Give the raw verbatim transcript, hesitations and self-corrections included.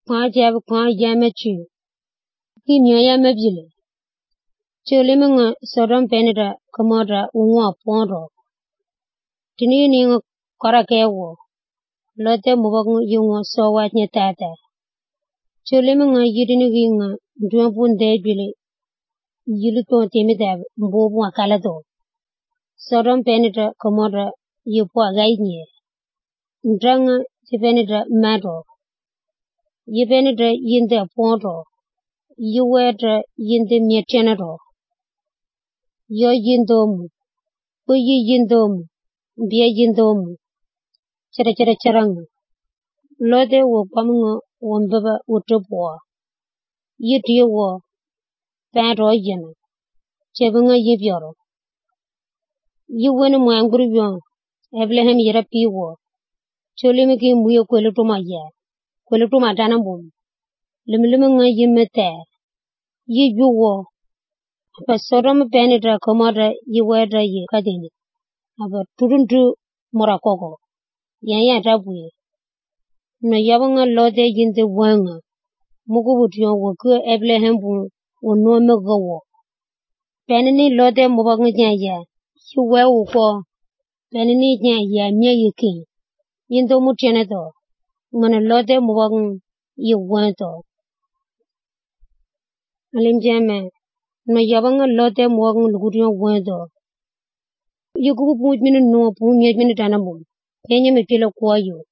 kwa jab kwa yama chu ki nya yama bile chole mga Sodom penida Gomorrah unwa pondo tini ni ngo karakewo lote mubak yung sowa nyatata chole mga yidini nga duwapun de bile yilu to temida mbobu akala to Sodom penida Gomorrah yupo againye Dranga yipenida mado yipenida yinde pondo yiweda yinde mietianado yo yindomu ko yi yindomu biya yindomu chara chara charanga lode wo pamungo wombaba wotopo yitiyo wo paro yana chebunga yibyoro yiwene mwanguru yo Abraham yira piwo cholime ki muyo kwelo tuma ya kwelo tuma tanambum limlime nga yimete yijuwo apa Sodom penida Gomorrah yiweda yi kadini apa turundu morakoko yanya tabuye no yabanga lode yinde wanga mugubutu woku Abraham bu wono megawo penini lode mubang nya ya yiwe uko penini nya ya mye yiki yindo mutiana to ngana lode mubang yiwanto alimjame no yabanga lode mubang lugudu wanto yugu bu minu no bu mye minu tanambum penye me pilo kwayo